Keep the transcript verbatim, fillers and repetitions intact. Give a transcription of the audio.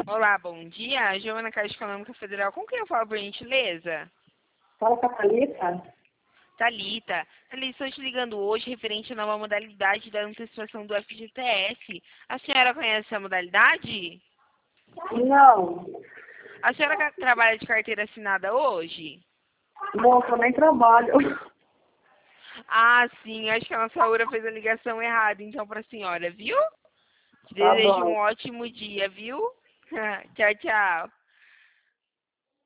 Olá, bom dia. Giovana Caixa Econômica Federal. Com quem eu falo, por gentileza? Fala com a Thalita. Thalita. Thalita, estou te ligando hoje referente à nova modalidade da antecipação do F G T S. A senhora conhece a modalidade? Não, A senhora ca- trabalha de carteira assinada hoje? não, eu nem trabalho. Ah, sim. Acho que a nossa Ura fez a ligação errada, então, para a senhora, viu? Te Tá desejo um bom. ótimo dia, viu? Tchau, tchau.